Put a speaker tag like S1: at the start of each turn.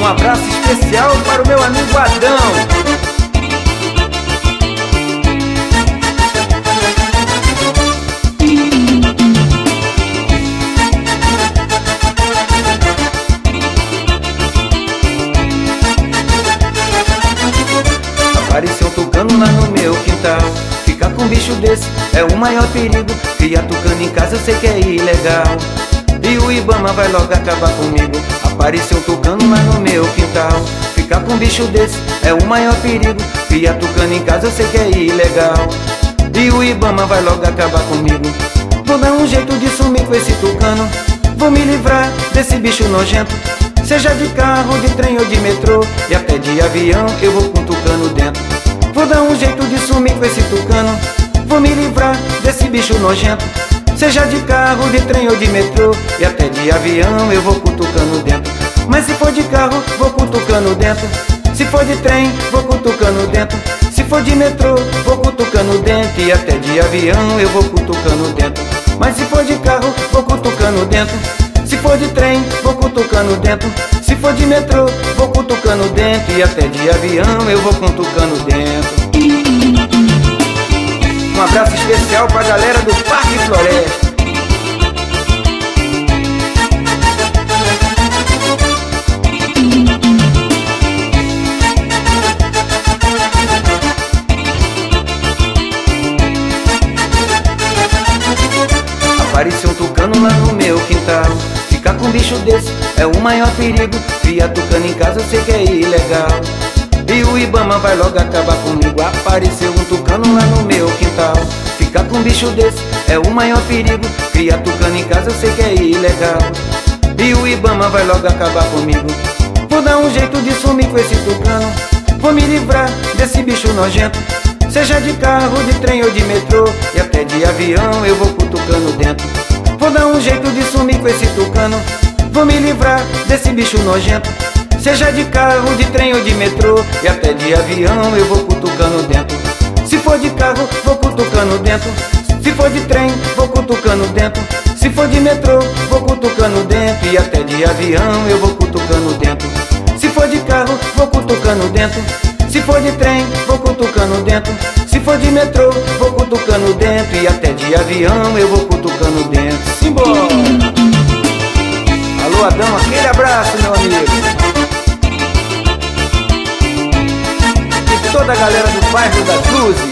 S1: Um abraço especial para o meu amigo Adão. Apareceu um tucano lá no meu quintal. Ficar com um bicho desse é o maior perigo. Criar tucano em casa eu sei que é ilegal, e o Ibama vai logo acabar comigo. Apareceu um tucano lá no meu quintal. Ficar com um bicho desse é o maior perigo. Criar tucano em casa eu sei que é ilegal, e o Ibama vai logo acabar comigo. Vou dar um jeito de sumir com esse tucano. Vou me livrar desse bicho nojento. Seja de carro, de trem ou de metrô, e até de avião eu vou com um tucano dentro. Vou dar um jeito de sumir com esse tucano. Vou me livrar desse bicho nojento. Seja de carro, de trem ou de metrô, e até de avião eu vou com o tucano dentro. Mas se for de carro, vou com o tucano dentro. Se for de trem, vou com o tucano dentro. Se for de metrô, vou com o tucano dentro. E até de avião eu vou com o tucano dentro. Mas se for de carro, vou com o tucano dentro. Se for de trem, vou com o tucano dentro. Se for de metrô, vou com o tucano dentro. E até de avião eu vou com o tucano dentro. Um abraço especial pra galera do Parque Floresta. Apareceu um tucano lá no meu quintal. Ficar com um bicho desse é o maior perigo. Criar tucano em casa eu sei que é ilegal, e o Ibama vai logo acabar comigo. Apareceu um tucano lá no meu quintal. Ficar com um bicho desse é o maior perigo. Criar tucano em casa eu sei que é ilegal, e o Ibama vai logo acabar comigo. Vou dar um jeito de sumir com esse tucano. Vou me livrar desse bicho nojento. Seja de carro, de trem ou de metrô, e até de avião eu vou com o tucano dentro. Vou dar um jeito de sumir com esse tucano. Vou me livrar desse bicho nojento. Seja de carro, de trem ou de metrô, e até de avião eu vou com o tucano dentro. Se for de carro, vou com o tucano dentro. Se for de trem, vou com o tucano dentro. Se for de metrô, vou com o tucano dentro. E até de avião eu vou com o tucano dentro. Se for de carro, vou com o tucano dentro. Se for de trem, vou com o tucano dentro. Se for de metrô, vou com o tucano dentro. E até de avião eu vou com o tucano dentro. Simbora! Alô Adão, aquele abraço meu amigo. Toda a galera do bairro das Luzes.